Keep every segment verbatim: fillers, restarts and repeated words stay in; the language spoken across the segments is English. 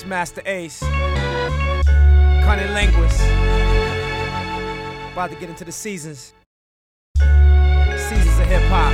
It's Master Ace, Cunning Linguist. About to get into the seasons. Seasons of hip hop.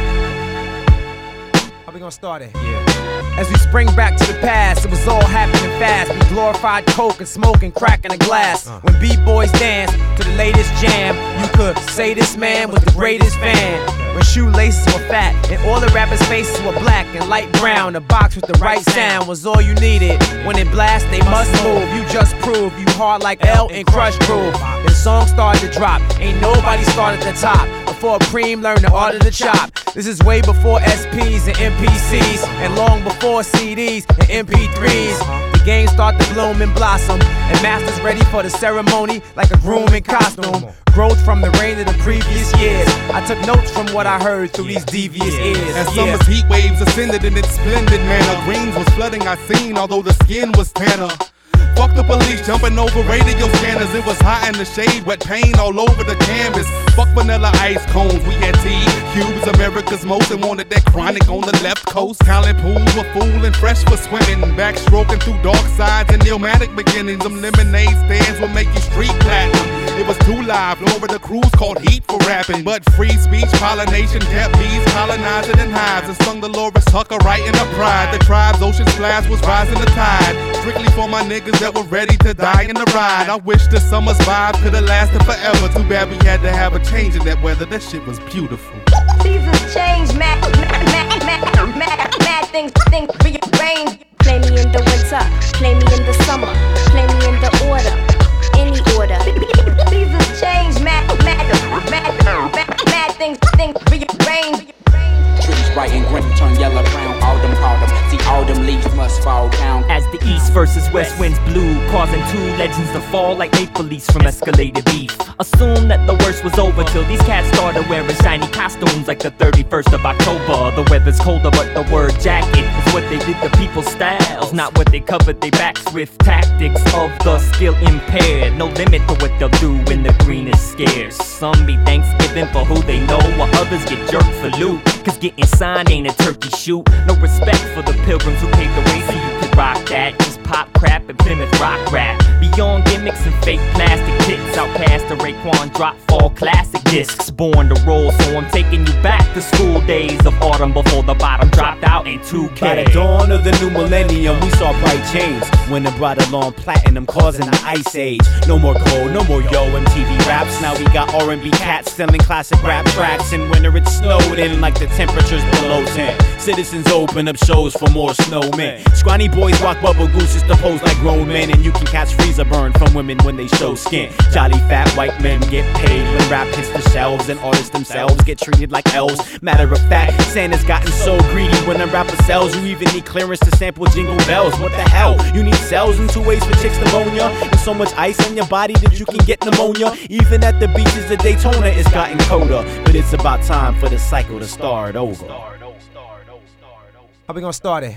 How we gonna start it? Yeah. As we spring back to the past, it was all happening fast. We glorified coke and smoke and crack in a glass. Uh. When B-boys danced to the latest jam, you could say this man was the greatest fan. When shoelaces were fat and all the rappers' faces were black and light brown, the box with the right sound was all you needed. When it blast, they must move. You just prove you hard like L and Crush Groove. Then songs started to drop. Ain't nobody started at the top before Preem learned the art of the chop. This is way before S Ps and M P Cs and long before C Ds and M P threes. The game start to bloom and blossom, and masters ready for the ceremony like a groom in costume. Growth from the rain of the previous years. I took notes from what I heard through these devious ears. As summer's heat waves ascended in its splendid manner, greens was flooding our scene, although the skin was tanner. Fuck the police jumping over radio scanners. It was hot in the shade, wet paint all over the canvas. Fuck vanilla ice cones, we had tea cubes, America's most, and wanted that chronic on the left coast. Talent pools were full and fresh for swimming, backstroking through dark sides and pneumatic beginnings. Them lemonade stands will make you street platinum. It was too live, Florida cruise called heat for rapping. But free speech, pollination, kept bees colonizing in hives, and stung the Loris Tucker right in the pride. The tribe's ocean splash was rising the tide, strictly for my niggas that were ready to die in the ride. I wish the summer's vibe could have lasted forever. Too bad we had to have a change in that weather. That shit was beautiful. Seasons change, mad, mad, mad, mad, mad, mad things, things rearrange. Play me in the winter, play me in the summer, play me in the order, any order. Seasons change, mad, mad, mad, mad, mad things, things rearrange. Trees bright and green turn yellow brown. Autumn called them. See, autumn leaves must fall down. As the east versus west winds blew, causing two legends to fall like maple leaves from escalated beef. Assume that the worst was over till these cats started wearing shiny costumes like the thirty-first of October. The weather's colder, but the word jacket is what they did to people's styles, not what they covered their backs with. Tactics of the skill impaired. No limit to what they'll do when the green is scarce. Some be Thanksgiving for who they know, while others get jerked for loot. Cause getting signed ain't a turkey shoot. No respect for the pilgrims who paved the way so you could rock that. Just pop crap and Plymouth rock rap. Beyond gimmicks and fake plastic tits, Outcast to Raekwon drop fall classic discs. Born to roll, so I'm taking you back to school days of autumn before the bottom dropped out in two K. By the dawn of the new millennium, we saw bright change when it brought along platinum, causing the ice age. No more gold, no more yo M T V raps. Now we got R and B cats selling classic rap tracks. In winter it snowed in like the temperature's below ten. Citizens open up shows for more snowmen. Scrawny boys rock bubble gooses to pose like grown men, and you can catch freezer burn from women when they show skin. Jolly fat white men get paid when rap hits the shelves, and artists themselves get treated like elves. Matter of fact, Santa's gotten so greedy when a rapper sells, you even need clearance to sample Jingle Bells. What the hell? You need cells in two ways for chicks pneumonia, and so much ice on your body that you can get pneumonia. Even at the beaches of Daytona, it's gotten colder, but it's about time for the cycle to start over. How we gonna start it?